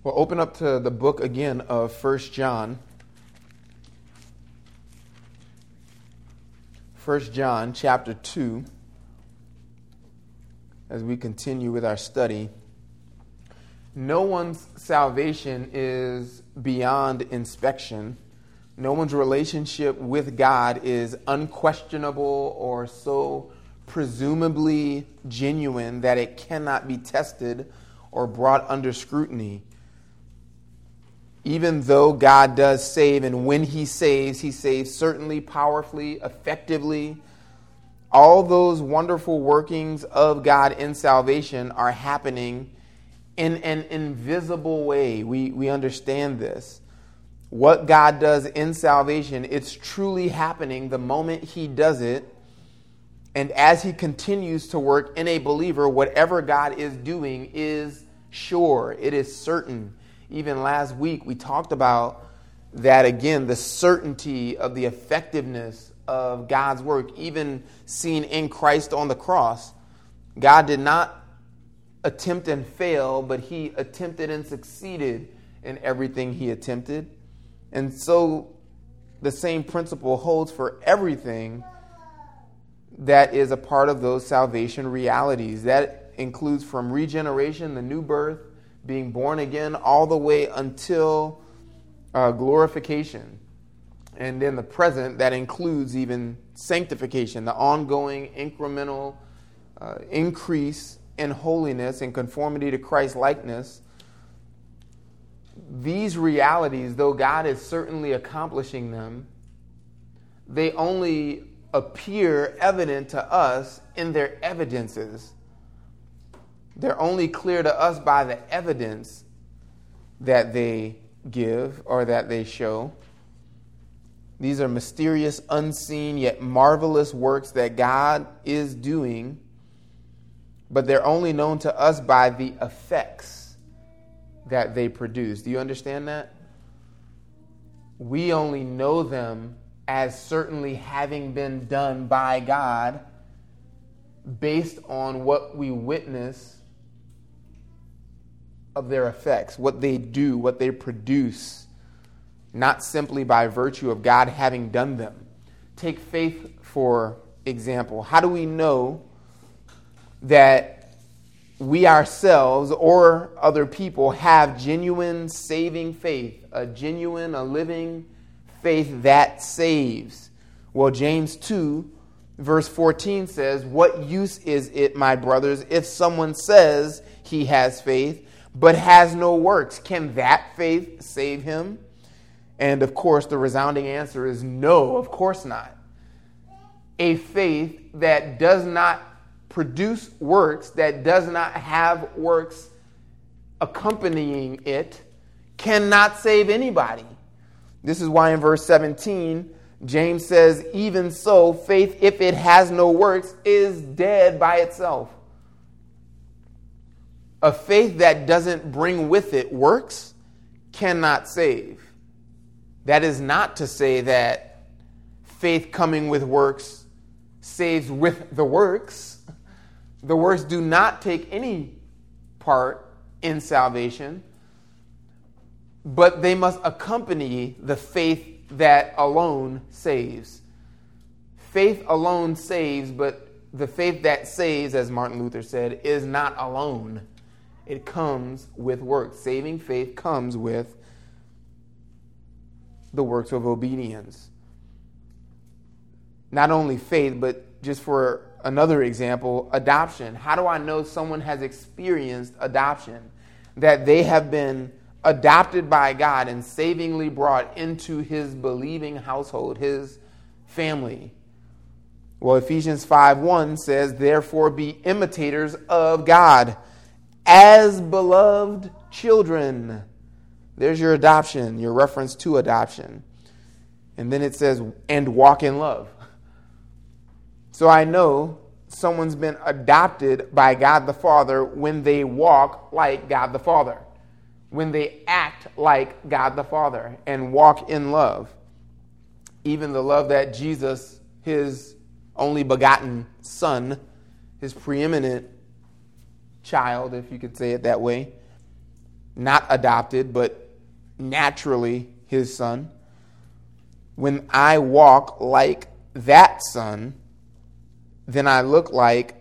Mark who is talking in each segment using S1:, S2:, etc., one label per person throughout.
S1: Well, open up to the book again of 1 John. 1 John chapter 2, as we continue with our study. No one's salvation is beyond inspection. No one's relationship with God is unquestionable or so presumably genuine that it cannot be tested or brought under scrutiny. Even though God does save, and when He saves certainly powerfully, effectively. All those wonderful workings of God in salvation are happening in an invisible way. We understand this. What God does in salvation, it's truly happening the moment He does it. And as He continues to work in a believer, whatever God is doing is sure. It is certain. Even last week, we talked about that again, the certainty of the effectiveness of God's work, even seen in Christ on the cross. God did not attempt and fail, but He attempted and succeeded in everything He attempted. And so the same principle holds for everything that is a part of those salvation realities. That includes from regeneration, the new birth, being born again, all the way until glorification. And in the present, that includes even sanctification, the ongoing incremental increase in holiness and conformity to Christ's likeness. These realities, though God is certainly accomplishing them, they only appear evident to us in their evidences. They're only clear to us by the evidence that they give or that they show. These are mysterious, unseen, yet marvelous works that God is doing, but they're only known to us by the effects that they produce. Do you understand that? We only know them as certainly having been done by God based on what we witness of their effects, what they do, what they produce, not simply by virtue of God having done them. Take faith, for example. How do we know that we ourselves or other people have genuine saving faith, a living faith that saves? Well, James 2, verse 14 says, "What use is it, my brothers, if someone says he has faith, but has no works? Can that faith save him?" And of course, the resounding answer is no, of course not. A faith that does not produce works, that does not have works accompanying it, cannot save anybody. This is why in verse 17, James says, "Even so, faith, if it has no works, is dead by itself." A faith that doesn't bring with it works cannot save. That is not to say that faith coming with works saves with the works. The works do not take any part in salvation, but they must accompany the faith that alone saves. Faith alone saves, but the faith that saves, as Martin Luther said, is not alone. It comes with works. Saving faith comes with the works of obedience. Not only faith, but just for another example, adoption. How do I know someone has experienced adoption? That they have been adopted by God and savingly brought into His believing household, His family. Well, Ephesians 5:1 says, "Therefore be imitators of God as beloved children." There's your adoption, your reference to adoption. And then it says, "and walk in love." So I know someone's been adopted by God the Father when they walk like God the Father, when they act like God the Father and walk in love. Even the love that Jesus, His only begotten Son, His preeminent child, if you could say it that way, not adopted, but naturally his son. When I walk like that son, then I look like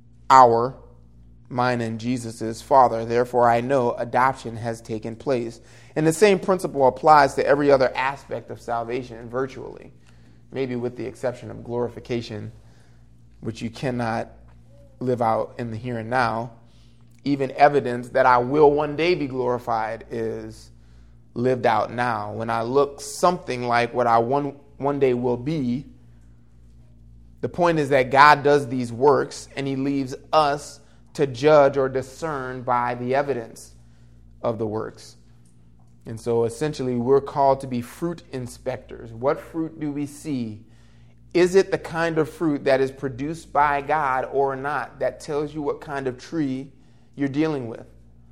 S1: mine and Jesus's Father. Therefore, I know adoption has taken place. And the same principle applies to every other aspect of salvation, virtually, maybe with the exception of glorification, which you cannot live out in the here and now. Even evidence that I will one day be glorified is lived out now. When I look something like what I one day will be, the point is that God does these works and he leaves us to judge or discern by the evidence of the works. And so essentially we're called to be fruit inspectors. What fruit do we see? Is it the kind of fruit that is produced by God or not? That tells you what kind of tree you're dealing with.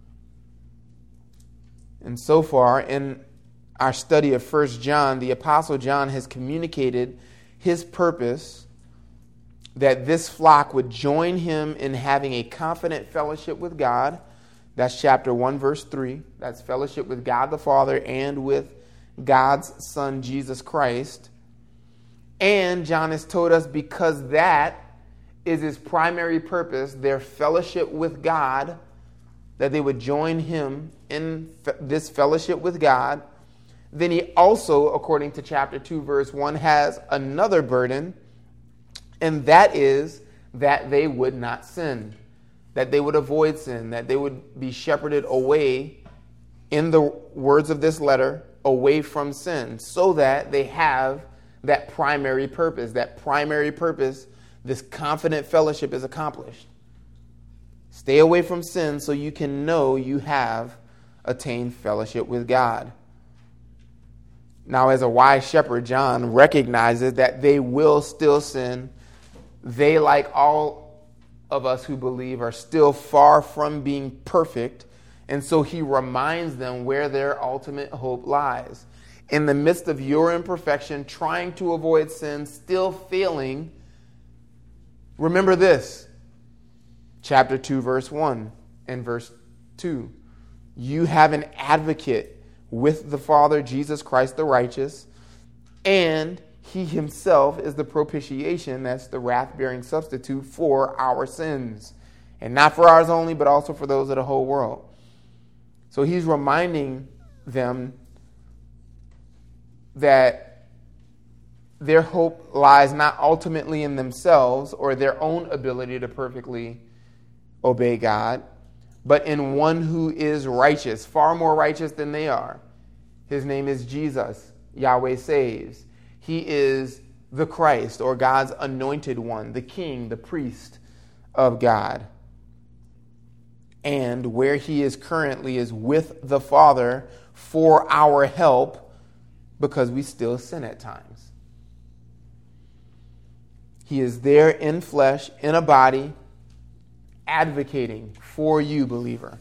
S1: And so far in our study of 1 John, the Apostle John has communicated his purpose that this flock would join him in having a confident fellowship with God. That's chapter 1, verse 3. That's fellowship with God the Father and with God's Son, Jesus Christ. And John has told us because that is his primary purpose, their fellowship with God, that they would join him in this fellowship with God. Then he also, according to chapter 2, verse 1, has another burden, and that is that they would not sin, that they would avoid sin, that they would be shepherded away, in the words of this letter, away from sin, so that they have that primary purpose. That primary purpose, this confident fellowship, is accomplished. Stay away from sin so you can know you have attained fellowship with God. Now, as a wise shepherd, John recognizes that they will still sin. They, like all of us who believe, are still far from being perfect. And so he reminds them where their ultimate hope lies. In the midst of your imperfection, trying to avoid sin, still failing, remember this. Chapter 2, verse 1 and verse 2. You have an advocate with the Father, Jesus Christ the righteous, and he himself is the propitiation, that's the wrath-bearing substitute for our sins. And not for ours only, but also for those of the whole world. So he's reminding them that their hope lies not ultimately in themselves or their own ability to perfectly obey God, but in one who is righteous, far more righteous than they are. His name is Jesus. Yahweh saves. He is the Christ, or God's anointed one, the king, the priest of God. And where he is currently is with the Father for our help, because we still sin at times. He is there in flesh, in a body, advocating for you, believer.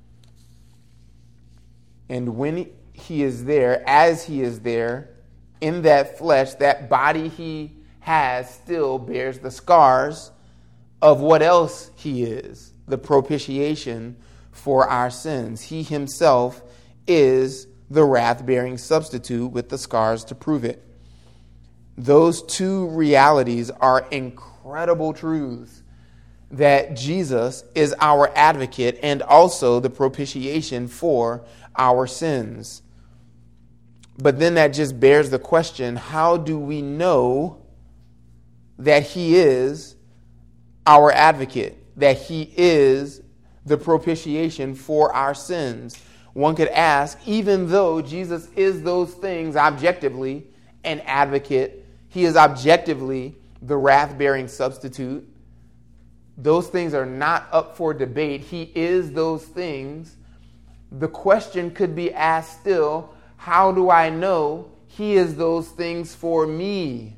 S1: And when he is there, as he is there, in that flesh, that body he has still bears the scars of what else he is, the propitiation for our sins. He himself is the wrath-bearing substitute with the scars to prove it. Those two realities are incredible truths, that Jesus is our advocate and also the propitiation for our sins. But then that just bears the question, how do we know that he is our advocate, that he is the propitiation for our sins? One could ask, even though Jesus is those things objectively, an advocate, he is objectively the wrath-bearing substitute, those things are not up for debate. He is those things. The question could be asked still, how do I know he is those things for me?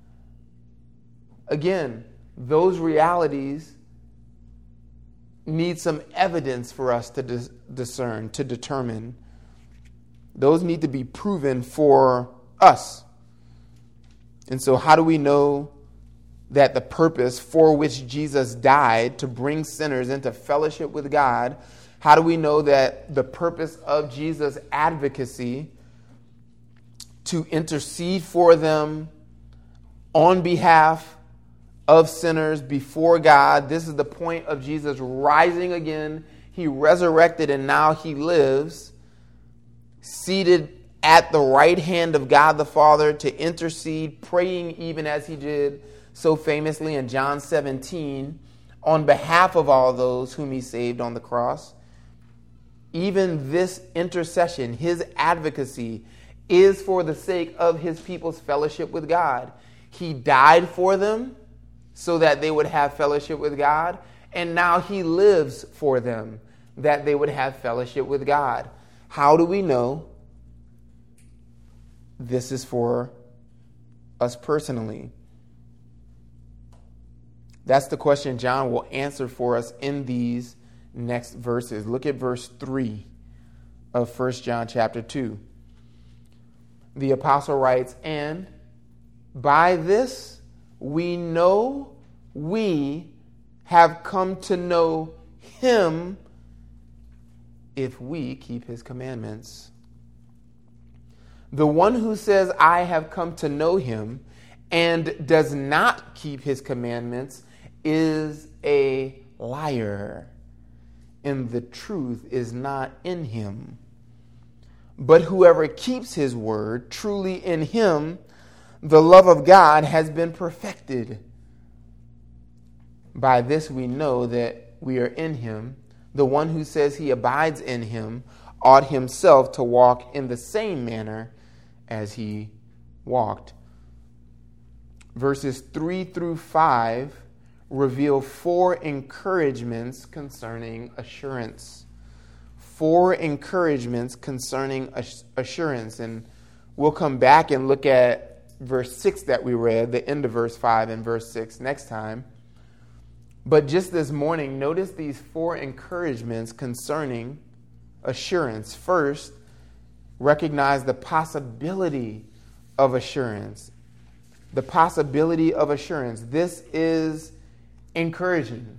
S1: Again, those realities need some evidence for us to discern, to determine. Those need to be proven for us. And so how do we know that the purpose for which Jesus died, to bring sinners into fellowship with God, How do we know that the purpose of Jesus' advocacy to intercede for them on behalf of sinners before God, this is the point of Jesus rising again. He resurrected and now he lives, seated at the right hand of God the Father to intercede, praying even as he did so famously in John 17 on behalf of all those whom he saved on the cross. Even this intercession, his advocacy, is for the sake of his people's fellowship with God. He died for them so that they would have fellowship with God, and now he lives for them that they would have fellowship with God. How do we know this is for us personally? That's the question John will answer for us in these next verses. Look at verse 3 of 1 John chapter 2. The apostle writes, "And by this we know we have come to know him if we keep his commandments. The one who says, 'I have come to know him,' and does not keep his commandments is a liar, and the truth is not in him. But whoever keeps his word, truly in him the love of God has been perfected. By this we know that we are in him. The one who says he abides in him ought himself to walk in the same manner as he walked." Verses 3 through 5 reveal 4 encouragements concerning assurance. 4 encouragements concerning assurance. And we'll come back and look at verse 6 that we read, the end of verse 5 and verse 6 next time. But just this morning, notice these 4 encouragements concerning assurance. First, recognize the possibility of assurance. The possibility of assurance. This is encouraging.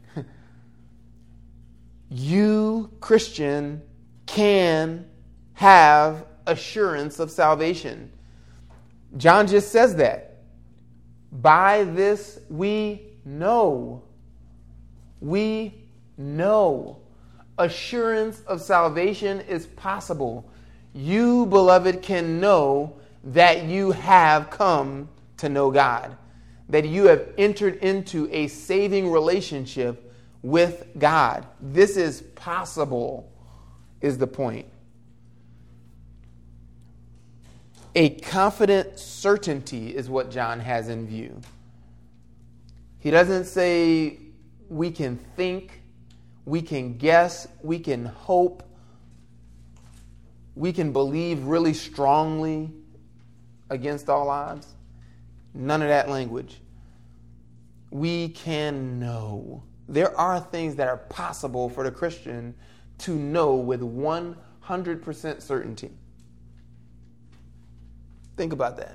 S1: You, Christian, can have assurance of salvation. John just says that. By this we know. We know. Assurance of salvation is possible. You, beloved, can know that you have come to know God, that you have entered into a saving relationship with God. This is possible, is the point. A confident certainty is what John has in view. He doesn't say we can think, we can guess, we can hope, we can believe really strongly against all odds. None of that language. We can know. There are things that are possible for the Christian to know with 100% certainty. Think about that.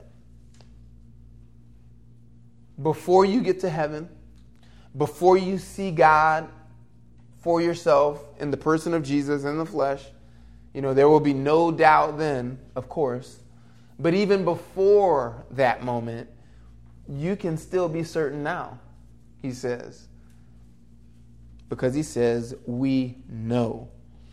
S1: Before you get to heaven, before you see God for yourself in the person of Jesus in the flesh, there will be no doubt then, of course. But even before that moment, you can still be certain now, he says. Because he says, we know.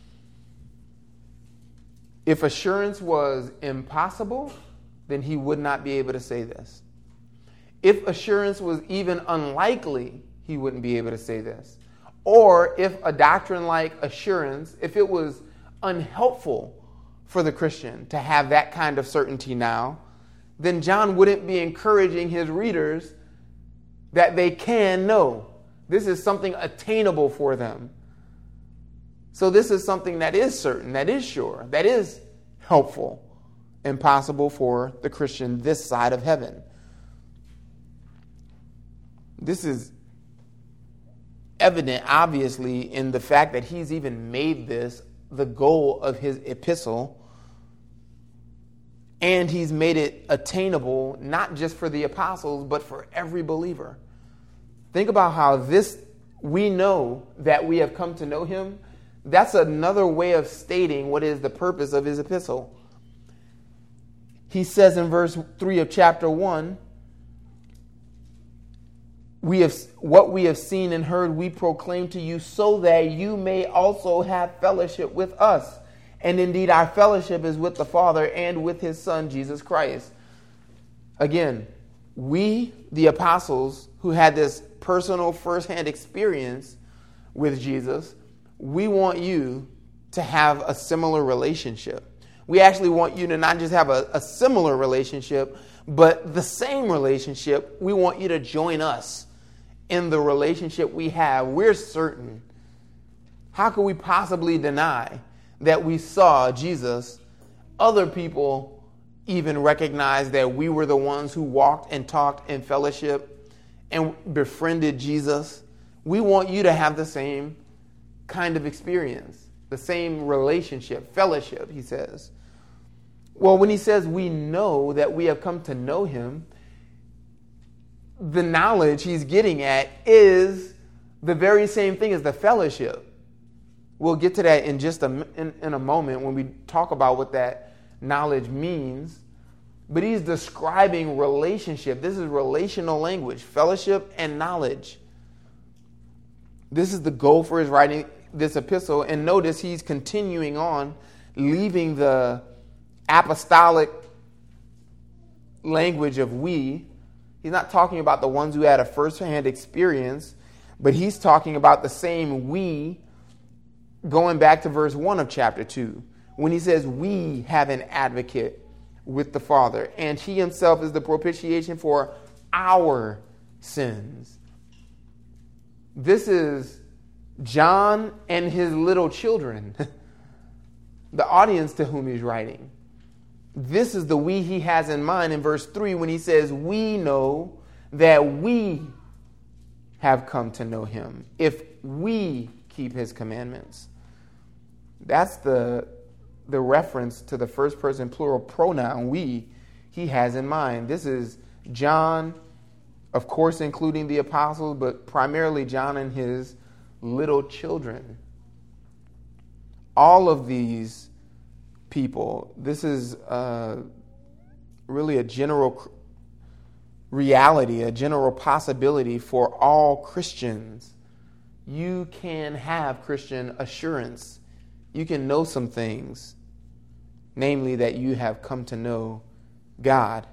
S1: If assurance was impossible, then he would not be able to say this. If assurance was even unlikely, he wouldn't be able to say this. Or if a doctrine like assurance, if it was unhelpful for the Christian to have that kind of certainty now, then John wouldn't be encouraging his readers that they can know. This is something attainable for them. So this is something that is certain, that is sure, that is helpful and possible for the Christian this side of heaven. This is evident, obviously, in the fact that he's even made this the goal of his epistle. And he's made it attainable not just for the apostles, but for every believer. Think about how we know that we have come to know him. That's another way of stating what is the purpose of his epistle. He says in verse 3 of chapter 1, what we have seen and heard we proclaim to you, so that you may also have fellowship with us. And indeed our fellowship is with the Father and with his Son, Jesus Christ. Again, we, the apostles, who had this personal firsthand experience with Jesus, we want you to have a similar relationship. We actually want you to not just have a similar relationship, but the same relationship. We want you to join us in the relationship we have. We're certain. How could we possibly deny that we saw Jesus? Other people even recognized that we were the ones who walked and talked in fellowship and befriended Jesus. We want you to have the same kind of experience, the same relationship, fellowship, he says. Well, when he says we know that we have come to know him, the knowledge he's getting at is the very same thing as the fellowship. We'll get to that in just in a moment when we talk about what that knowledge means. But he's describing relationship. This is relational language, fellowship and knowledge. This is the goal for his writing this epistle. And notice he's continuing on, leaving the apostolic language of we. He's not talking about the ones who had a first-hand experience, but he's talking about the same we going back to verse 1 of chapter 2, when he says we have an advocate with the Father, and he himself is the propitiation for our sins. This is John and his little children, the audience to whom he's writing. This is the we he has in mind in verse 3 when he says, we know that we have come to know him if we keep his commandments. That's the reference to the first person plural pronoun we he has in mind. This is John, of course, including the apostles, but primarily John and his little children. All of these people, this is really a general reality, a general possibility for all Christians. You can have Christian assurance. You can know some things, namely that you have come to know God.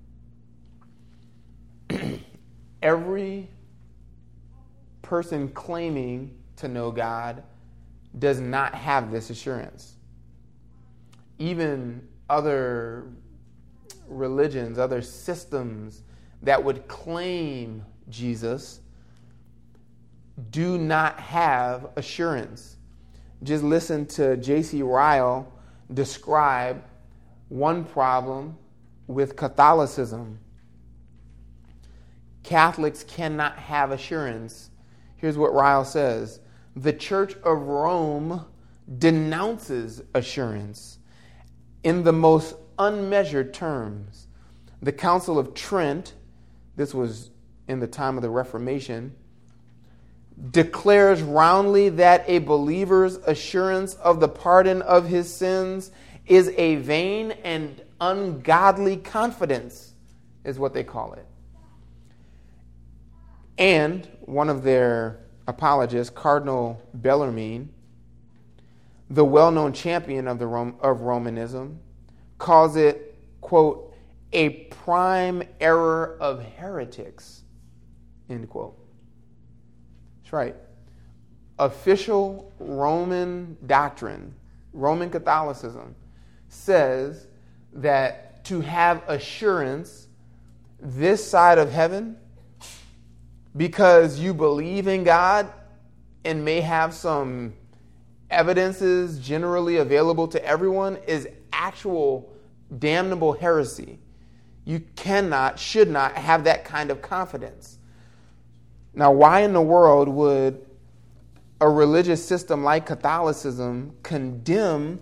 S1: Every person claiming to know God does not have this assurance. Even other religions, other systems that would claim Jesus do not have assurance. Just listen to J.C. Ryle describe one problem with Catholicism. Catholics cannot have assurance. Here's what Ryle says. The Church of Rome denounces assurance in the most unmeasured terms. The Council of Trent, this was in the time of the Reformation, declares roundly that a believer's assurance of the pardon of his sins is a vain and ungodly confidence, is what they call it. And one of their apologists, Cardinal Bellarmine, the well-known champion of Romanism, calls it, quote, a prime error of heretics, end quote. That's right. Official Roman doctrine, Roman Catholicism, says that to have assurance this side of heaven, because you believe in God and may have some evidences generally available to everyone, is actual damnable heresy. You cannot, should not have that kind of confidence. Now, why in the world would a religious system like Catholicism condemn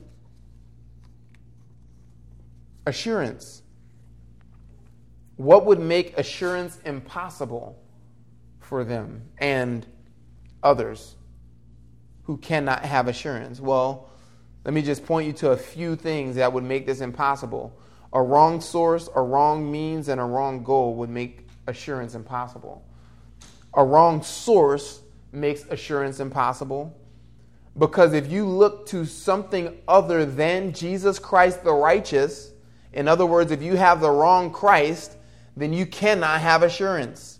S1: assurance? What would make assurance impossible for them and others who cannot have assurance? Well, let me just point you to a few things that would make this impossible. A wrong source, a wrong means, and a wrong goal would make assurance impossible. A wrong source makes assurance impossible because if you look to something other than Jesus Christ the righteous, in other words, if you have the wrong Christ, then you cannot have assurance.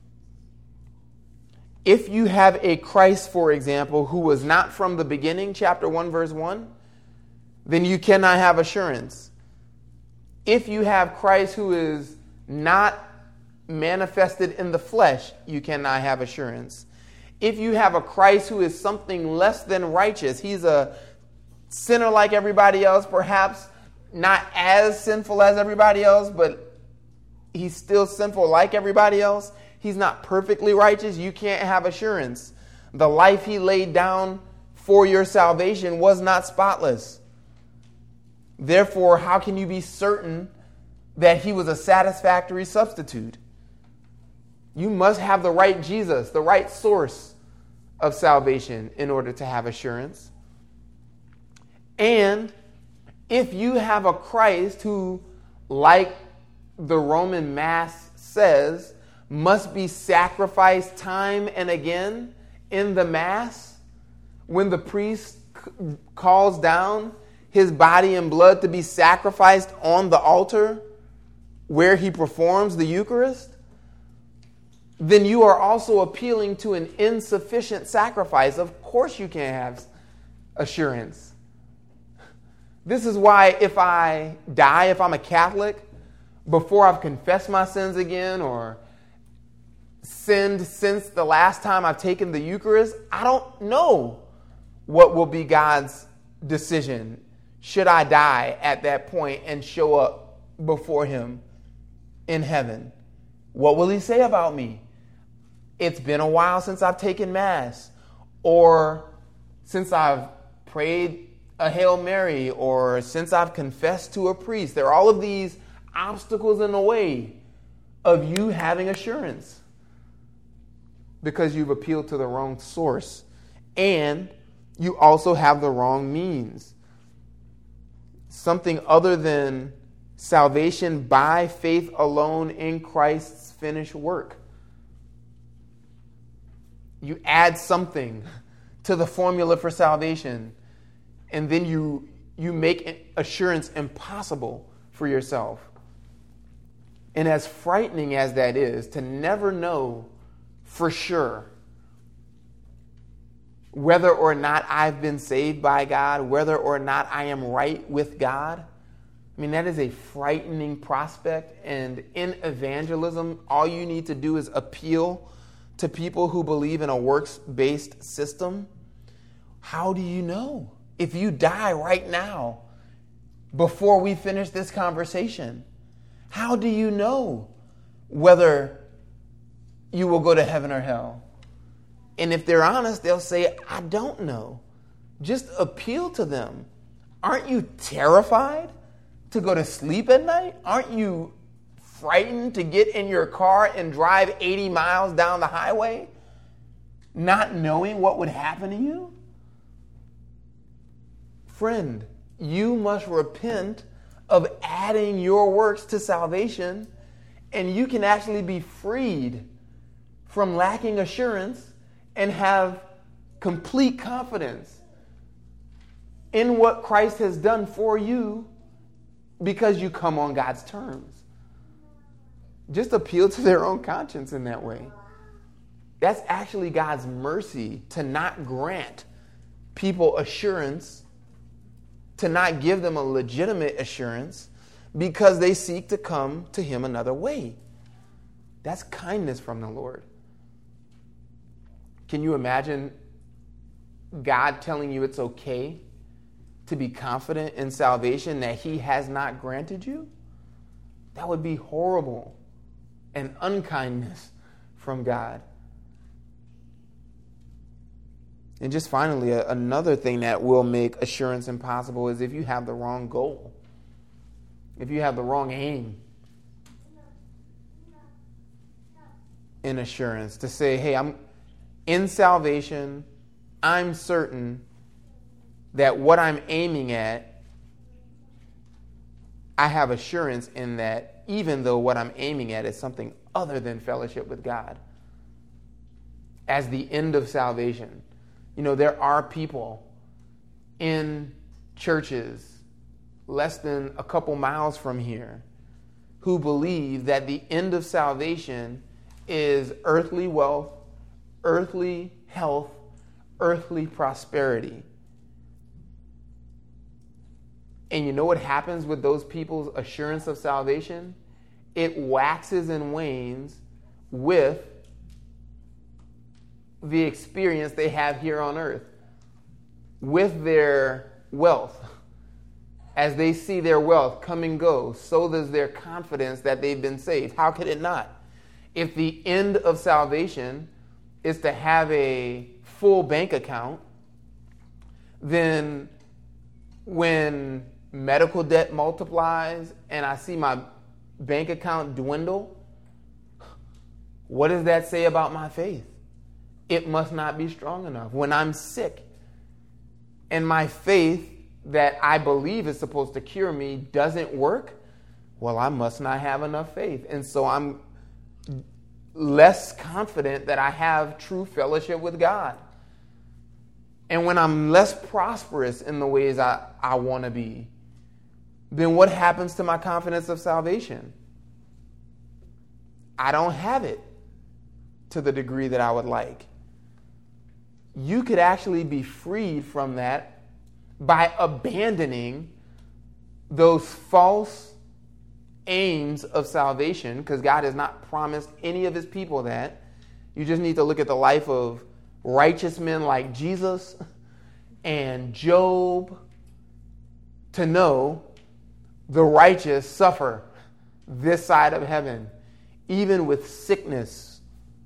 S1: If you have a Christ, for example, who was not from the beginning, chapter 1, verse 1, then you cannot have assurance. If you have Christ who is not manifested in the flesh, you cannot have assurance. If you have a Christ who is something less than righteous, he's a sinner like everybody else, perhaps not as sinful as everybody else, but he's still sinful like everybody else. He's not perfectly righteous. You can't have assurance. The life he laid down for your salvation was not spotless. Therefore, how can you be certain that he was a satisfactory substitute? You must have the right Jesus, the right source of salvation in order to have assurance. And if you have a Christ who, like the Roman Mass says, must be sacrificed time and again in the Mass, when the priest calls down his body and blood to be sacrificed on the altar where he performs the Eucharist, then you are also appealing to an insufficient sacrifice. Of course you can't have assurance. This is why if I die, if I'm a Catholic, before I've confessed my sins again or sinned since the last time I've taken the Eucharist, I don't know what will be God's decision should I die at that point and show up before him in heaven. What will he say about me? It's been a while since I've taken Mass, or since I've prayed a Hail Mary, or since I've confessed to a priest. There are all of these obstacles in the way of you having assurance because you've appealed to the wrong source, and you also have the wrong means. Something other than salvation by faith alone in Christ's finished work. You add something to the formula for salvation, and then you make assurance impossible for yourself. And as frightening as that is, to never know for sure whether or not I've been saved by God, whether or not I am right with God, I mean, that is a frightening prospect. And in evangelism, all you need to do is appeal to people who believe in a works-based system. How do you know? If you die right now, before we finish this conversation, how do you know whether you will go to heaven or hell? And if they're honest, they'll say, I don't know. Just appeal to them. Aren't you terrified to go to sleep at night? Aren't you frightened to get in your car and drive 80 miles down the highway, not knowing what would happen to you? Friend, you must repent of adding your works to salvation, and you can actually be freed from lacking assurance and have complete confidence in what Christ has done for you because you come on God's terms. Just appeal to their own conscience in that way. That's actually God's mercy to not grant people assurance, to not give them a legitimate assurance because they seek to come to him another way. That's kindness from the Lord. Can you imagine God telling you it's okay to be confident in salvation that he has not granted you? That would be horrible and unkindness from God. And just finally, another thing that will make assurance impossible is if you have the wrong goal, if you have the wrong aim in assurance. To say, hey, I'm in salvation, I'm certain that what I'm aiming at, I have assurance in that, even though what I'm aiming at is something other than fellowship with God as the end of salvation. You know, there are people in churches less than a couple miles from here who believe that the end of salvation is earthly wealth, earthly health, earthly prosperity. And you know what happens with those people's assurance of salvation? It waxes and wanes with the experience they have here on earth, with their wealth. As they see their wealth come and go, so does their confidence that they've been saved. How could it not? If the end of salvation is to have a full bank account, then when medical debt multiplies and I see my bank account dwindle, what does that say about my faith? It must not be strong enough. When I'm sick and my faith that I believe is supposed to cure me doesn't work, well, I must not have enough faith. And so I'm less confident that I have true fellowship with God. And when I'm less prosperous in the ways I want to be, then what happens to my confidence of salvation? I don't have it to the degree that I would like. You could actually be freed from that by abandoning those false aims of salvation, because God has not promised any of his people that. You just need to look at the life of righteous men like Jesus and Job to know the righteous suffer this side of heaven, even with sickness.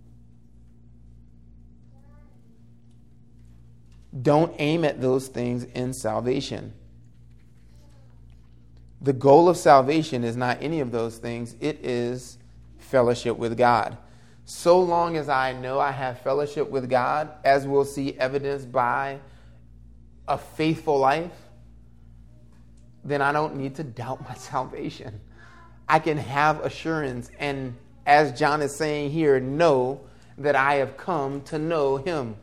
S1: Don't aim at those things in salvation. The goal of salvation is not any of those things. It is fellowship with God. So long as I know I have fellowship with God, as we'll see evidenced by a faithful life, then I don't need to doubt my salvation. I can have assurance and, as John is saying here, know that I have come to know him.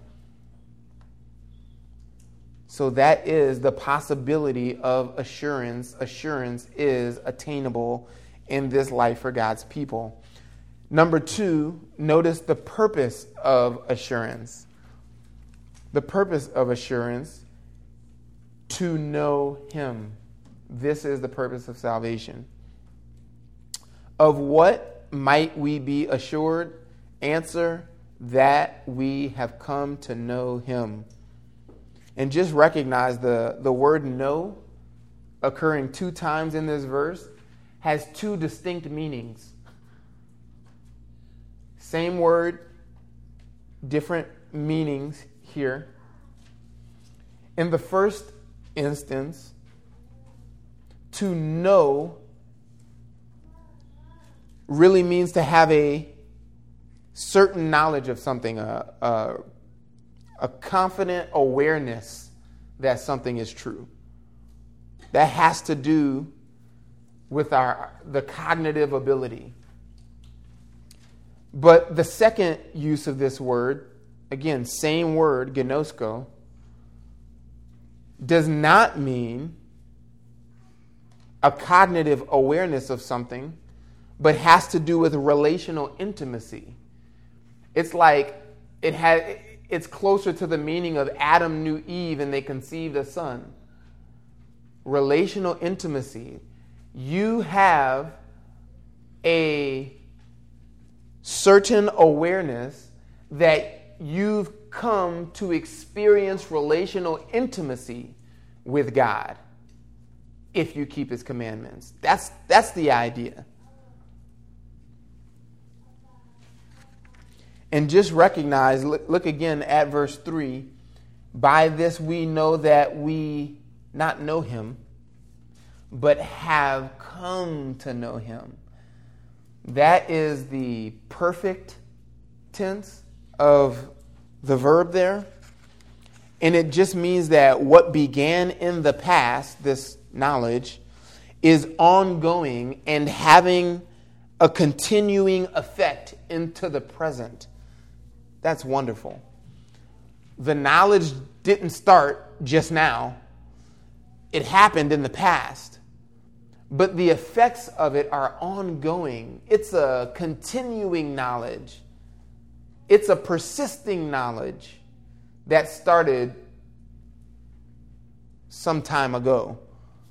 S1: So that is the possibility of assurance. Assurance is attainable in this life for God's people. Number 2, notice the purpose of assurance. The purpose of assurance, to know him. This is the purpose of salvation. Of what might we be assured? Answer, that we have come to know him. And just recognize the word know, occurring 2 times in this verse, has 2 distinct meanings. Same word, different meanings here. In the first instance, to know really means to have a certain knowledge of something, a confident awareness that something is true. That has to do with the cognitive ability. But the second use of this word, again, same word, gnosko, does not mean a cognitive awareness of something, but has to do with relational intimacy. It's like it's closer to the meaning of Adam knew Eve and they conceived a son. Relational intimacy. You have a certain awareness that you've come to experience relational intimacy with God if you keep his commandments. That's the idea. And just recognize, look again at verse 3. By this we know that we not know him, but have come to know him. That is the perfect tense of the verb there. And it just means that what began in the past, this knowledge, is ongoing and having a continuing effect into the present. That's wonderful. The knowledge didn't start just now. It happened in the past. But the effects of it are ongoing. It's a continuing knowledge. It's a persisting knowledge that started some time ago.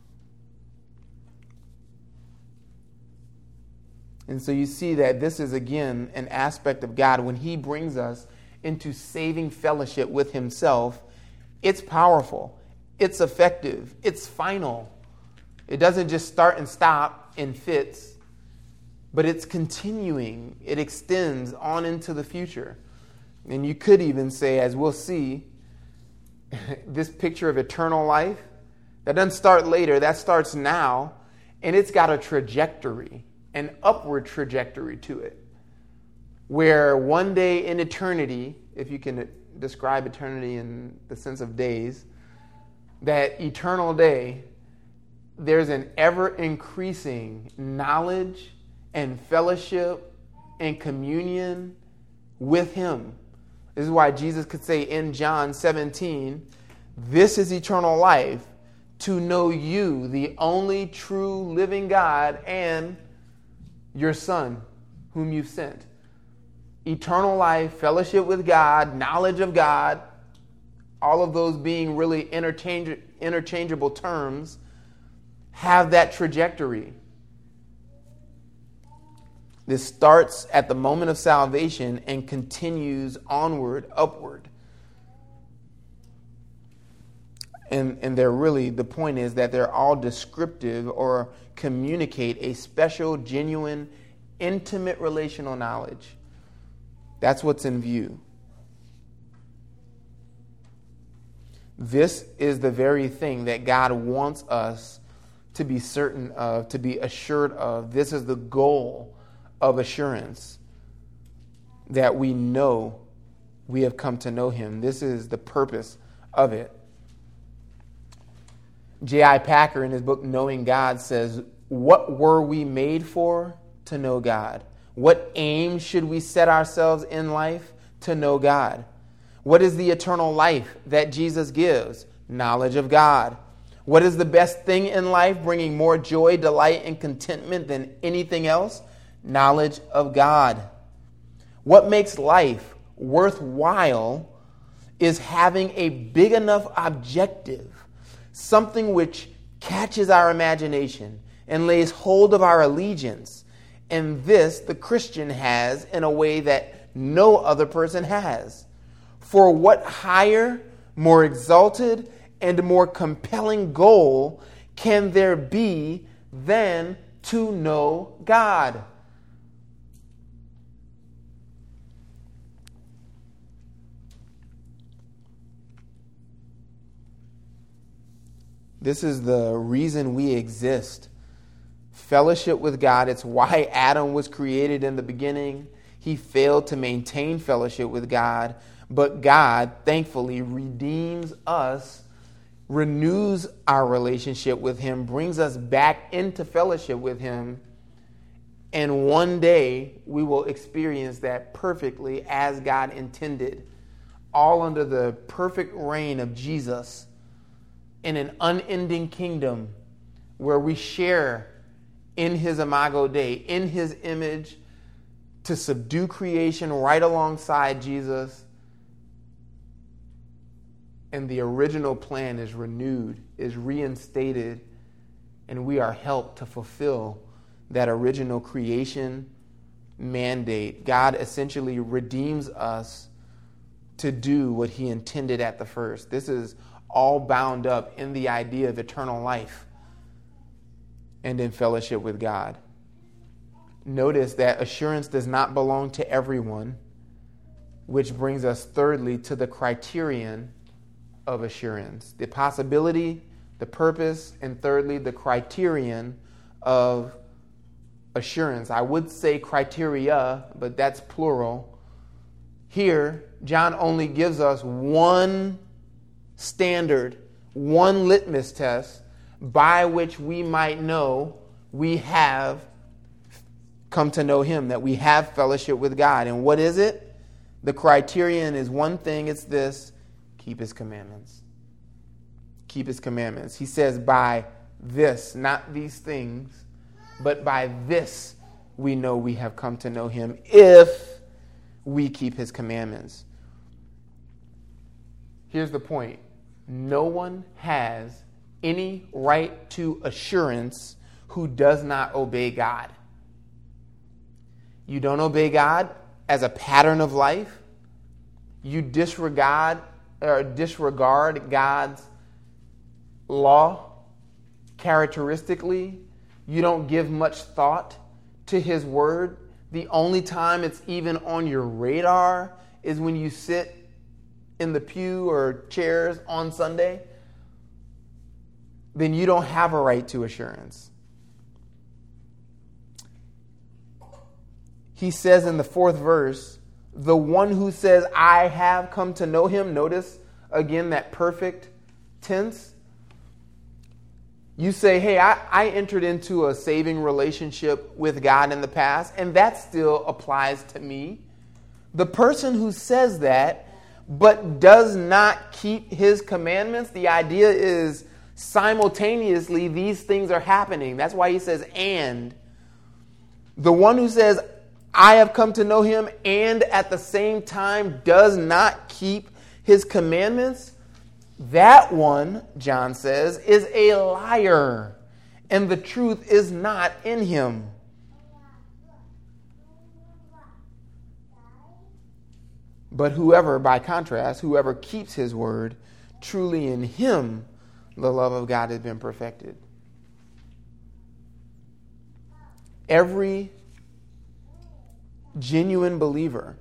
S1: And so you see that this is, again, an aspect of God. When he brings us into saving fellowship with himself, it's powerful, it's effective, it's final. It doesn't just start and stop in fits, but it's continuing. It extends on into the future. And you could even say, as we'll see, this picture of eternal life, that doesn't start later, that starts now, and it's got a trajectory, an upward trajectory to it, where one day in eternity, if you can describe eternity in the sense of days, that eternal day, there's an ever-increasing knowledge and fellowship and communion with him. This is why Jesus could say in John 17, this is eternal life, to know you, the only true living God, and your Son, whom you've sent. Eternal life, fellowship with God, knowledge of God, all of those being really interchangeable terms, have that trajectory. This starts at the moment of salvation and continues onward, upward. And they're really, the point is that they're all descriptive or communicate a special, genuine, intimate relational knowledge. That's what's in view. This is the very thing that God wants us to be certain of, to be assured of. This is the goal of assurance, that we know we have come to know him. This is the purpose of it. J.I. Packer, in his book Knowing God, says, what were we made for? To know God. What aim should we set ourselves in life? To know God. What is the eternal life that Jesus gives? Knowledge of God. What is the best thing in life, bringing more joy, delight, and contentment than anything else? Knowledge of God. What makes life worthwhile is having a big enough objective, something which catches our imagination and lays hold of our allegiance. And this the Christian has in a way that no other person has. For what higher, more exalted, and more compelling goal can there be than to know God? This is the reason we exist. Fellowship with God. It's why Adam was created in the beginning. He failed to maintain fellowship with God, but God, thankfully, redeems us, renews our relationship with him, brings us back into fellowship with him, and one day we will experience that perfectly as God intended, all under the perfect reign of Jesus in an unending kingdom where we share in his imago Dei, in his image, to subdue creation right alongside Jesus. And the original plan is renewed, is reinstated, and we are helped to fulfill that original creation mandate. God essentially redeems us to do what he intended at the first. This is all bound up in the idea of eternal life and in fellowship with God. Notice that assurance does not belong to everyone, which brings us thirdly to the criterion of assurance. The possibility, the purpose, and thirdly, the criterion of assurance. I would say criteria, but that's plural. Here, John only gives us one standard, one litmus test by which we might know we have come to know him, that we have fellowship with God. And what is it? The criterion is one thing. It's this: keep his commandments. Keep his commandments. He says, by this, not these things, but by this we know we have come to know him, if we keep his commandments. Here's the point. No one has any right to assurance who does not obey God. You don't obey God as a pattern of life. You disregard God's law characteristically. You don't give much thought to his word. The only time it's even on your radar is when you sit in the pew or chairs on Sunday. Then you don't have a right to assurance. He says in the 4th verse, the one who says, I have come to know him. Notice again that perfect tense. You say, hey, I entered into a saving relationship with God in the past, and that still applies to me. The person who says that but does not keep his commandments, the idea is simultaneously these things are happening. That's why he says, and. The one who says, I have come to know him, and at the same time does not keep his commandments, that one, John says, is a liar, and the truth is not in him. But whoever, by contrast, whoever keeps his word, truly in him the love of God has been perfected. Every genuine believer,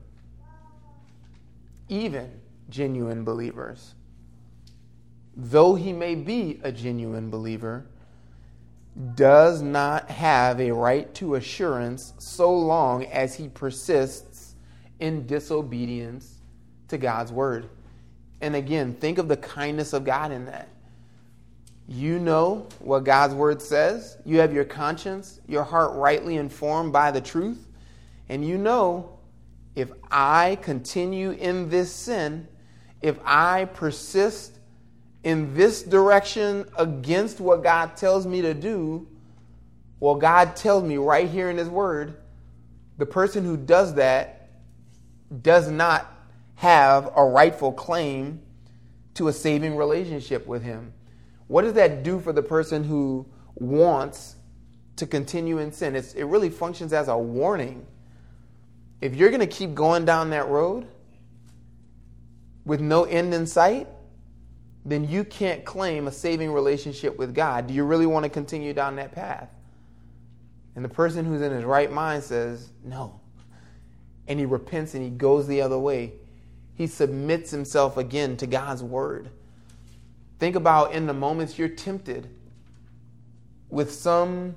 S1: even genuine believers, though he may be a genuine believer, does not have a right to assurance so long as he persists in disobedience to God's word. And again, think of the kindness of God in that. You know what God's word says. You have your conscience, your heart rightly informed by the truth. And you know, if I continue in this sin, if I persist in this direction against what God tells me to do, well, God tells me right here in his word, the person who does that does not have a rightful claim to a saving relationship with him. What does that do for the person who wants to continue in sin? It really functions as a warning. If you're going to keep going down that road with no end in sight, then you can't claim a saving relationship with God. Do you really want to continue down that path? And the person who's in his right mind says, no. And he repents and he goes the other way. He submits himself again to God's word. Think about in the moments you're tempted with some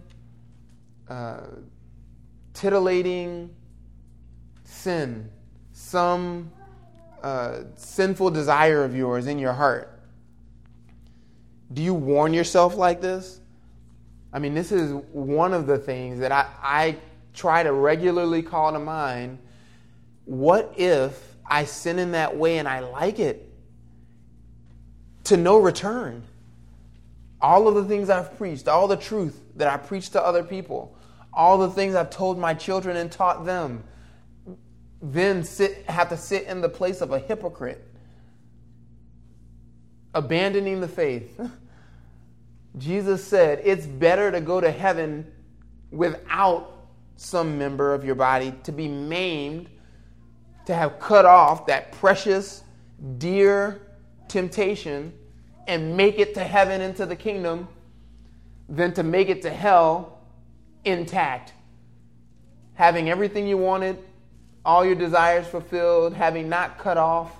S1: titillating sin, some sinful desire of yours in your heart. Do you warn yourself like this? I mean, this is one of the things that I try to regularly call to mind. What if I sin in that way and I like it? To no return. All of the things I've preached, all the truth that I preach to other people, all the things I've told my children and taught them, then have to sit in the place of a hypocrite, abandoning the faith. Jesus said it's better to go to heaven without some member of your body, to be maimed, to have cut off that precious, dear temptation and make it to heaven into the kingdom, than to make it to hell intact, having everything you wanted, all your desires fulfilled, having not cut off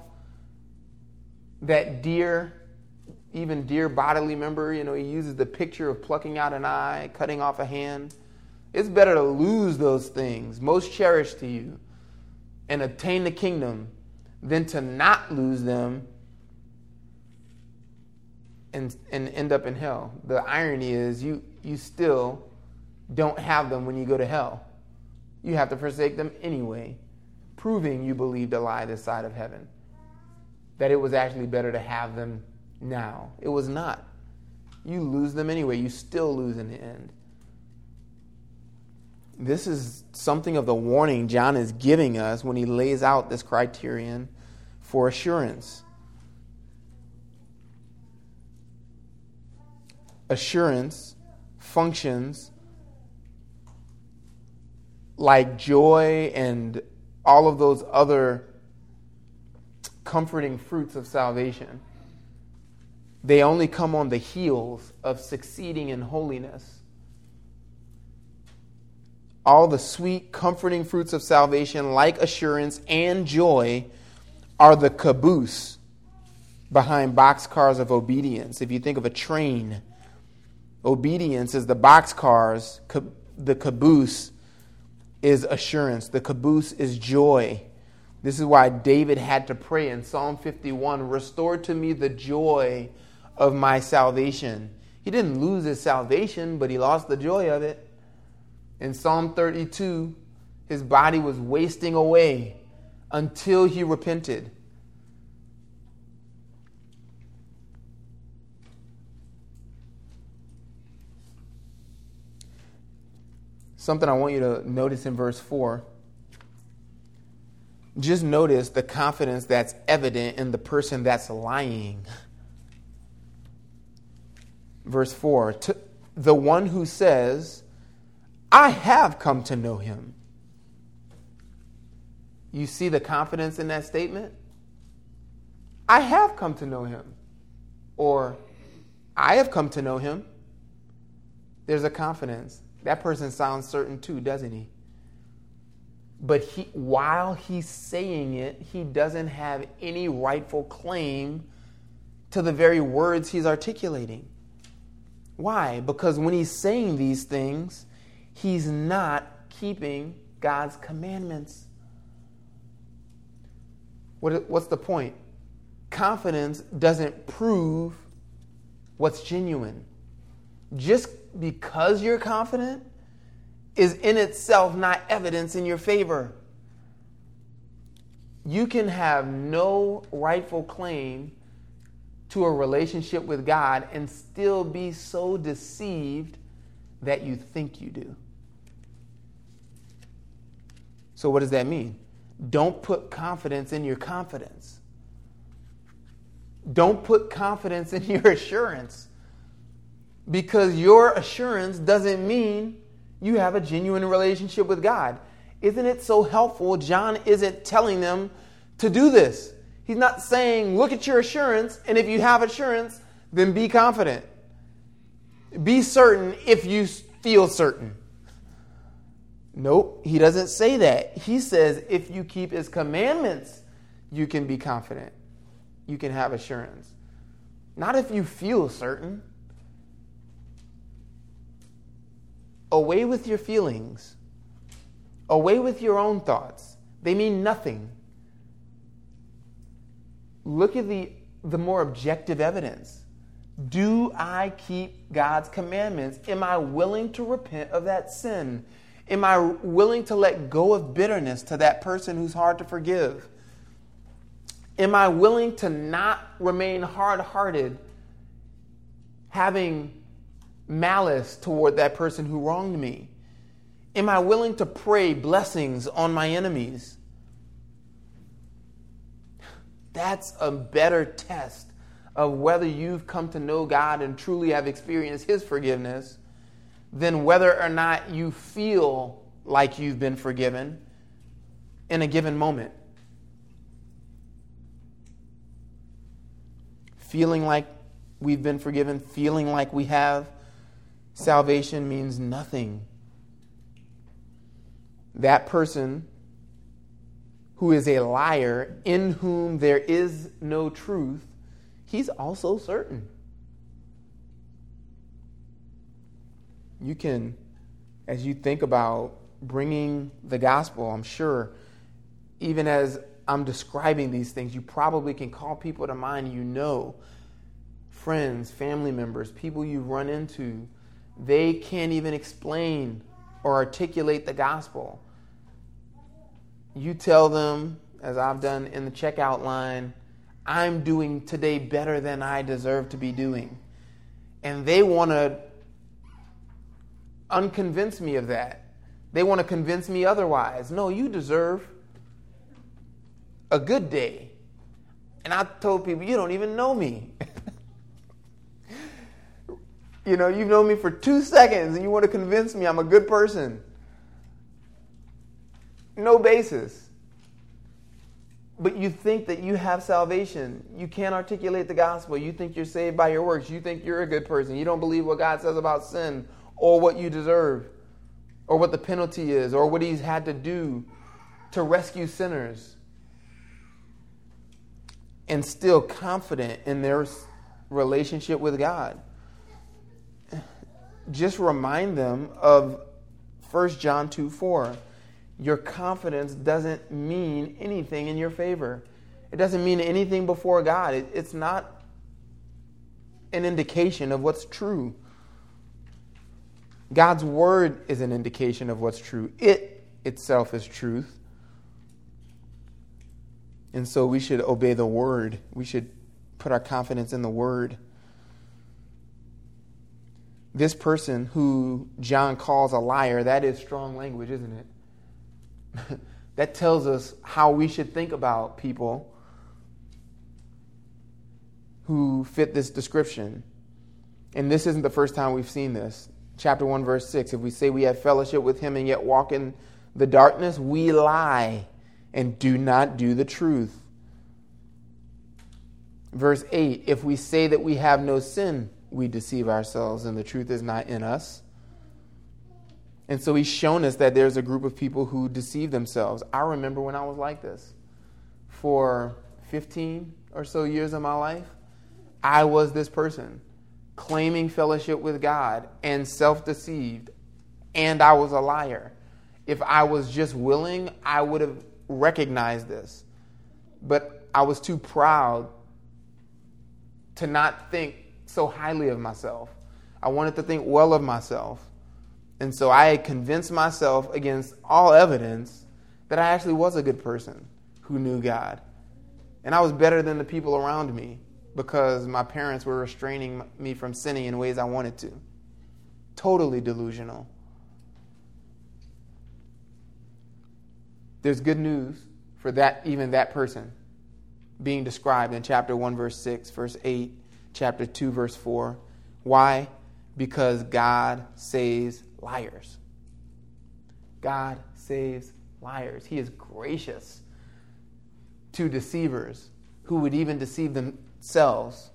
S1: that dear, even dear bodily member. You know, he uses the picture of plucking out an eye, cutting off a hand. It's better to lose those things most cherished to you and obtain the kingdom than to not lose them and end up in hell. The irony is you still don't have them when you go to hell. You have to forsake them anyway, proving you believed a lie this side of heaven, that it was actually better to have them now. It was not. You lose them anyway. You still lose in the end. This is something of the warning John is giving us when he lays out this criterion for assurance. Assurance functions like joy and all of those other comforting fruits of salvation. They only come on the heels of succeeding in holiness. All the sweet, comforting fruits of salvation, like assurance and joy, are the caboose behind boxcars of obedience. If you think of a train, obedience is the boxcars, the caboose is assurance, the caboose is joy. This is why David had to pray in Psalm 51, "Restore to me the joy of my salvation." He didn't lose his salvation, but he lost the joy of it. In Psalm 32, his body was wasting away until he repented. Something I want you to notice in verse 4. Just notice the confidence that's evident in the person that's lying. Verse 4, the one who says, "I have come to know him." You see the confidence in that statement? I have come to know him. Or, I have come to know him. There's a confidence. That person sounds certain too, doesn't he? But while he's saying it, he doesn't have any rightful claim to the very words he's articulating. Why? Because when he's saying these things, he's not keeping God's commandments. What's the point? Confidence doesn't prove what's genuine. Just because you're confident is in itself not evidence in your favor. You can have no rightful claim to a relationship with God and still be so deceived that you think you do. So what does that mean? Don't put confidence in your confidence. Don't put confidence in your assurance. Because your assurance doesn't mean you have a genuine relationship with God. Isn't it so helpful? John isn't telling them to do this. He's not saying, look at your assurance, and if you have assurance, then be confident. Be certain if you feel certain. Nope, he doesn't say that. He says if you keep his commandments, you can be confident. You can have assurance. Not if you feel certain. Away with your feelings. Away with your own thoughts. They mean nothing. Look at the more objective evidence. Do I keep God's commandments? Am I willing to repent of that sin? Am I willing to let go of bitterness to that person who's hard to forgive? Am I willing to not remain hard-hearted, having malice toward that person who wronged me? Am I willing to pray blessings on my enemies? That's a better test of whether you've come to know God and truly have experienced his forgiveness than whether or not you feel like you've been forgiven in a given moment. Feeling like we've been forgiven, feeling like we have salvation means nothing. That person who is a liar, in whom there is no truth, he's also certain. You can, as you think about bringing the gospel, I'm sure, even as I'm describing these things, you probably can call people to mind you know friends, family members, people you've run into, they can't even explain or articulate the gospel. You tell them, as I've done in the checkout line, I'm doing today better than I deserve to be doing. And they want to unconvince me of that. They want to convince me otherwise. No, you deserve a good day. And I told people, you don't even know me. You've known me for 2 seconds and you want to convince me I'm a good person. No basis. But you think that you have salvation. You can't articulate the gospel. You think you're saved by your works. You think you're a good person. You don't believe what God says about sin or what you deserve or what the penalty is or what he's had to do to rescue sinners. And still confident in their relationship with God. Just remind them of 1 John 2:4. Your confidence doesn't mean anything in your favor. It doesn't mean anything before God. It's not an indication of what's true. God's word is an indication of what's true. It itself is truth. And so we should obey the word. We should put our confidence in the word. This person who John calls a liar, that is strong language, isn't it? That tells us how we should think about people who fit this description. And this isn't the first time we've seen this. Chapter 1, verse 6, if we say we have fellowship with him and yet walk in the darkness, we lie and do not do the truth. Verse 8, if we say that we have no sin, we deceive ourselves and the truth is not in us. And so he's shown us that there's a group of people who deceive themselves. I remember when I was like this. For 15 or so years of my life, I was this person, claiming fellowship with God and self-deceived, and I was a liar. If I was just willing, I would have recognized this. But I was too proud to not think so highly of myself. I wanted to think well of myself. And so I had convinced myself against all evidence that I actually was a good person who knew God. And I was better than the people around me because my parents were restraining me from sinning in ways I wanted to. Totally delusional. There's good news for that, even that person being described in chapter 1, verse 6, verse 8, chapter 2, verse 4. Why? Because God saves liars. God saves liars. He is gracious to deceivers who would even deceive themselves.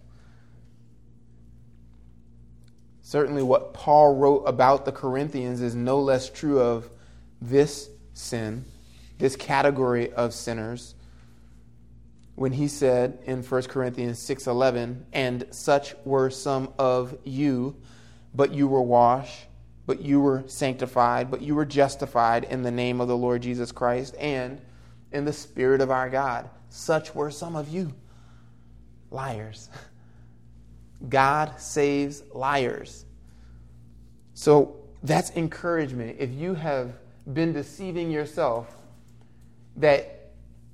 S1: Certainly what Paul wrote about the Corinthians is no less true of this sin, this category of sinners, when he said in 1 Corinthians 6:11, and such were some of you, but you were washed, but you were sanctified, but you were justified in the name of the Lord Jesus Christ and in the Spirit of our God. Such were some of you. Liars. God saves liars. So that's encouragement. If you have been deceiving yourself, that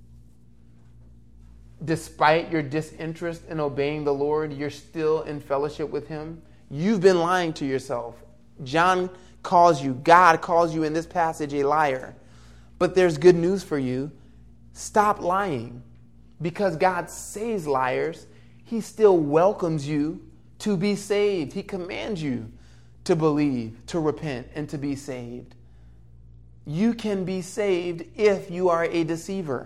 S1: despite your disinterest in obeying the Lord, you're still in fellowship with him, you've been lying to yourself. God calls you in this passage a liar. But there's good news for you. Stop lying. Because God saves liars, he still welcomes you to be saved. He commands you to believe, to repent, and to be saved. You can be saved if you are a deceiver.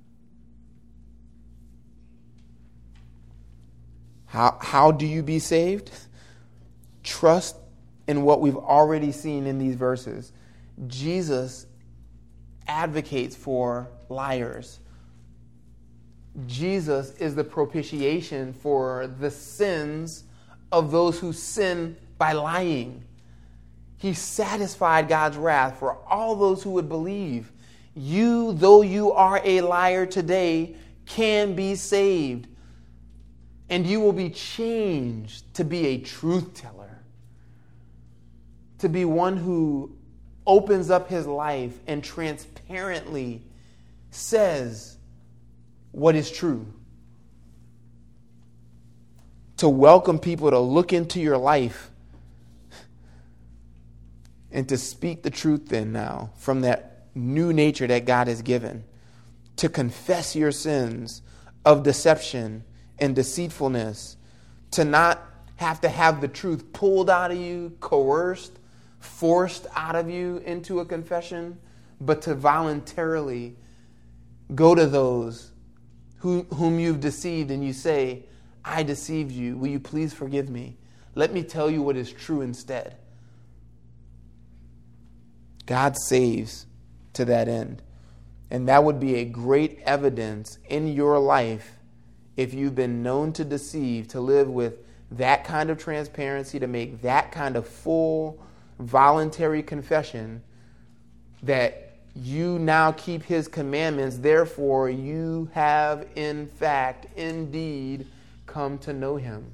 S1: How do you be saved? Trust in what we've already seen in these verses. Jesus advocates for liars. Jesus is the propitiation for the sins of those who sin by lying. He satisfied God's wrath for all those who would believe. You, though you are a liar today, can be saved. And you will be changed to be a truth teller, to be one who opens up his life and transparently says what is true. To welcome people to look into your life and to speak the truth then now from that new nature that God has given. To confess your sins of deception and deceitfulness. To not have to have the truth pulled out of you, coerced, forced out of you into a confession, but to voluntarily go to those whom you've deceived and you say, I deceived you. Will you please forgive me? Let me tell you what is true instead. God saves to that end. And that would be a great evidence in your life if you've been known to deceive, to live with that kind of transparency, to make that kind of full, voluntary confession that you now keep his commandments. Therefore, you have in fact, indeed, come to know him.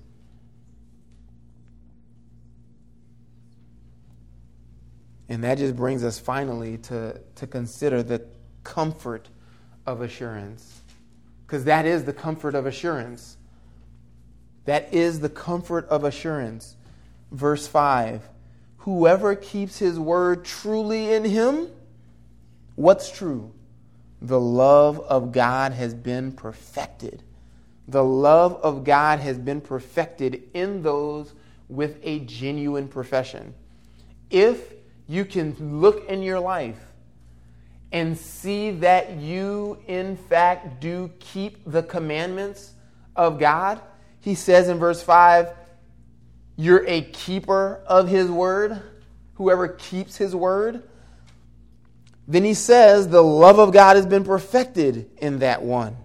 S1: And that just brings us finally to consider the comfort of assurance. Because that is the comfort of assurance. That is the comfort of assurance. Verse 5. Whoever keeps his word truly in him, what's true? The love of God has been perfected. The love of God has been perfected in those with a genuine profession. If you can look in your life and see that you, in fact, do keep the commandments of God, he says in verse 5, you're a keeper of his word, whoever keeps his word. Then he says the love of God has been perfected in that one.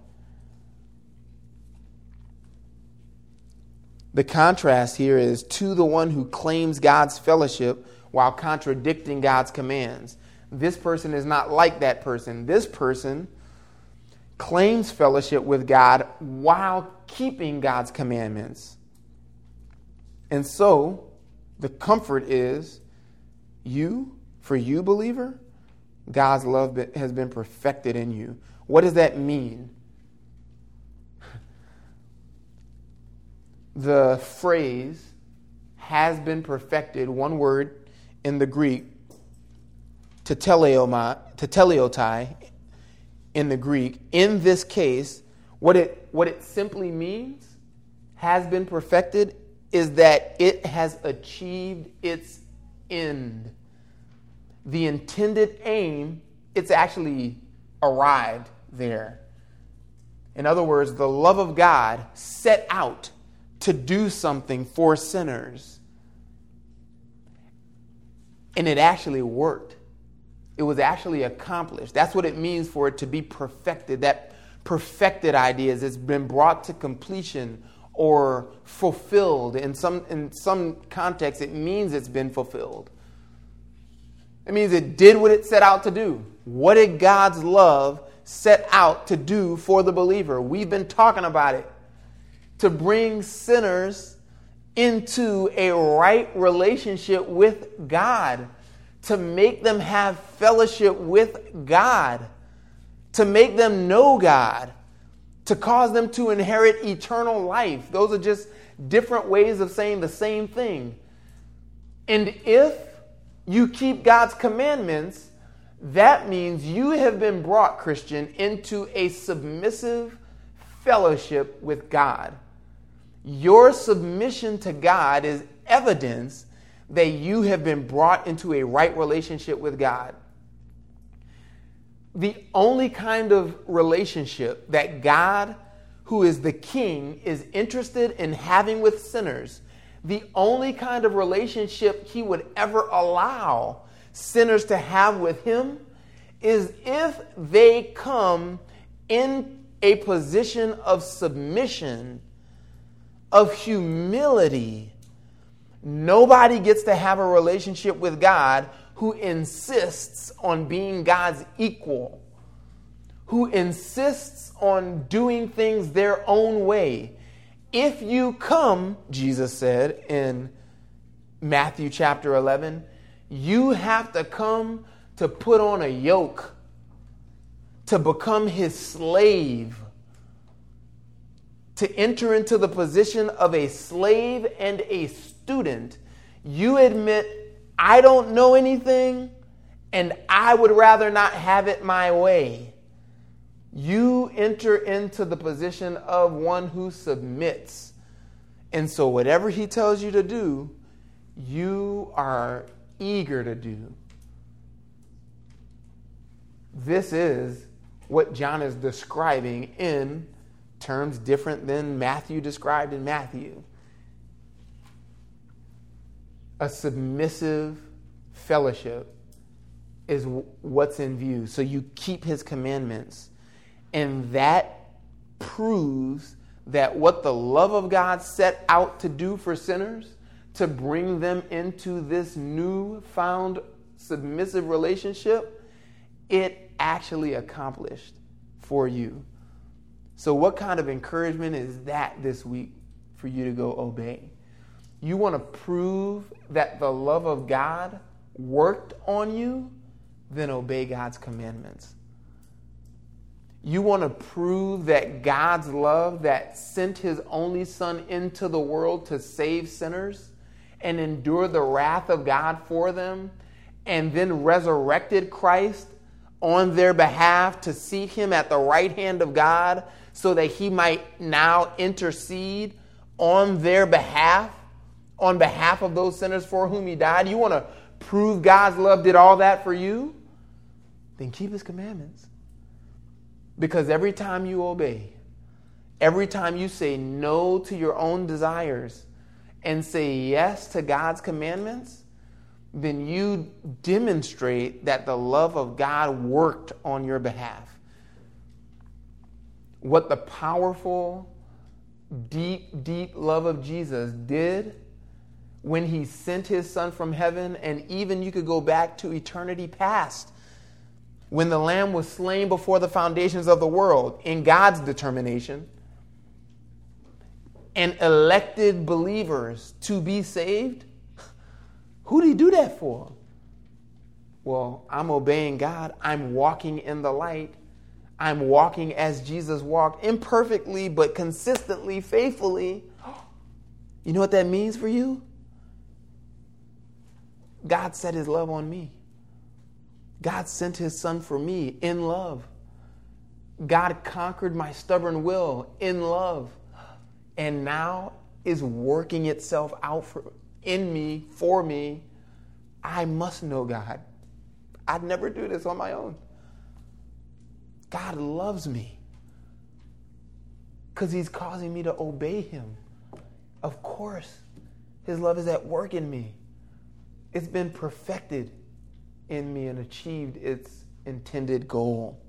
S1: The contrast here is to the one who claims God's fellowship while contradicting God's commands. This person is not like that person. This person claims fellowship with God while keeping God's commandments. And so, the comfort is, for you, believer, God's love has been perfected in you. What does that mean? The phrase has been perfected, one word in the Greek, teteliotai in the Greek. In this case, what it simply means, has been perfected, is that it has achieved its end. The intended aim, it's actually arrived there. In other words, the love of God set out to do something for sinners. And it actually worked. It was actually accomplished. That's what it means for it to be perfected. That perfected idea is it's been brought to completion or fulfilled. In some context, it means it's been fulfilled. It means it did what it set out to do. What did God's love set out to do for the believer? We've been talking about it. To bring sinners into a right relationship with God. To make them have fellowship with God. To make them know God. To cause them to inherit eternal life. Those are just different ways of saying the same thing. And if you keep God's commandments, that means you have been brought, Christian, into a submissive fellowship with God. Your submission to God is evidence that you have been brought into a right relationship with God. The only kind of relationship that God, who is the King, is interested in having with sinners, the only kind of relationship he would ever allow sinners to have with him, is if they come in a position of submission, of humility. Nobody gets to have a relationship with God who insists on being God's equal, who insists on doing things their own way. If you come, Jesus said in Matthew chapter 11, you have to come to put on a yoke, to become his slave, to enter into the position of a slave and a student. You admit, I don't know anything, and I would rather not have it my way. You enter into the position of one who submits. And so whatever he tells you to do, you are eager to do. This is what John is describing in terms different than Matthew described in Matthew. A submissive fellowship is what's in view. So you keep his commandments. And that proves that what the love of God set out to do for sinners, to bring them into this newfound submissive relationship, it actually accomplished for you. So what kind of encouragement is that this week for you to go obey? You want to prove that the love of God worked on you? Then obey God's commandments. You want to prove that God's love that sent his only son into the world to save sinners and endure the wrath of God for them, and then resurrected Christ on their behalf to seat him at the right hand of God so that he might now intercede on their behalf, on behalf of those sinners for whom he died. You want to prove God's love did all that for you? Then keep his commandments. Because every time you obey, every time you say no to your own desires and say yes to God's commandments, then you demonstrate that the love of God worked on your behalf. What the powerful, deep, deep love of Jesus did when he sent his son from heaven, and even you could go back to eternity past, when the Lamb was slain before the foundations of the world in God's determination, and elected believers to be saved. Who did he do that for? Well, I'm obeying God. I'm walking in the light. I'm walking as Jesus walked, imperfectly but consistently, faithfully. You know what that means for you? God set his love on me. God sent his son for me in love. God conquered my stubborn will in love, and now is working itself out in me, for me. I must know God. I'd never do this on my own. God loves me because he's causing me to obey him. Of course, his love is at work in me. It's been perfected in me and achieved its intended goal.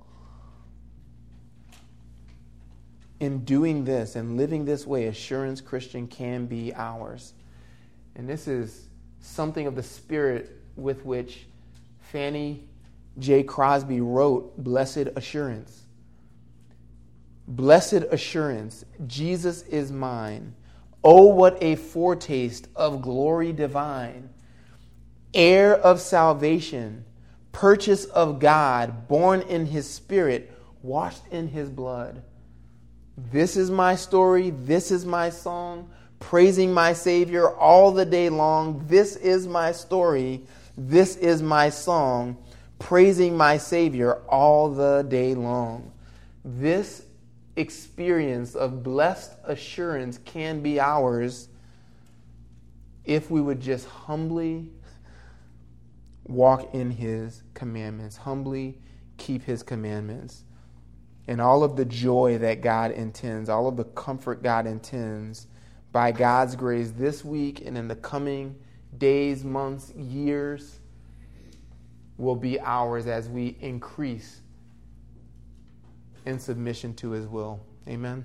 S1: In doing this and living this way, Assurance Christian can be ours. And this is something of the spirit with which Fanny J. Crosby wrote Blessed Assurance. Blessed assurance, Jesus is mine. Oh, what a foretaste of glory divine. Heir of salvation, purchase of God, born in his spirit, washed in his blood. This is my story, this is my song, praising my Savior all the day long. This is my story, this is my song, praising my Savior all the day long. This experience of blessed assurance can be ours if we would just humbly walk in his commandments, humbly keep his commandments. And all of the joy that God intends, all of the comfort God intends, by God's grace this week and in the coming days, months, years, will be ours as we increase in submission to his will. Amen.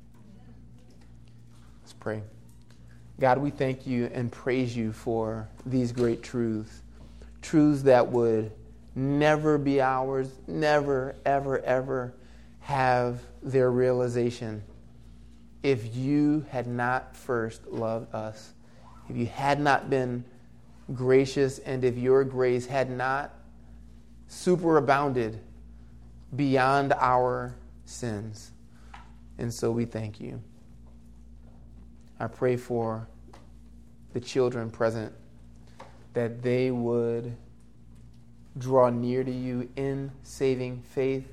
S1: Let's pray. God, we thank you and praise you for these great truths. Truths that would never be ours, never, ever, ever have their realization if you had not first loved us, if you had not been gracious, and if your grace had not superabounded beyond our sins. And so we thank you. I pray for the children present, that they would draw near to you in saving faith,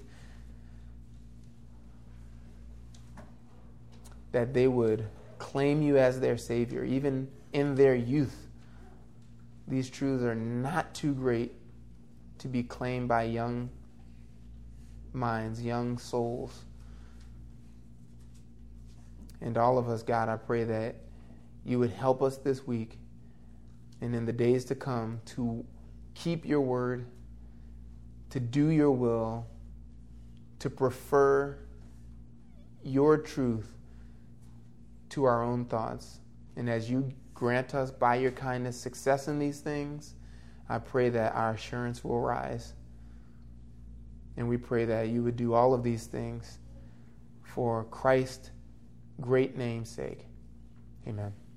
S1: that they would claim you as their Savior, even in their youth. These truths are not too great to be claimed by young minds, young souls. And all of us, God, I pray that you would help us this week and in the days to come to keep your word, to do your will, to prefer your truth to our own thoughts. And as you grant us by your kindness success in these things, I pray that our assurance will rise. And we pray that you would do all of these things for Christ's great name's sake. Amen.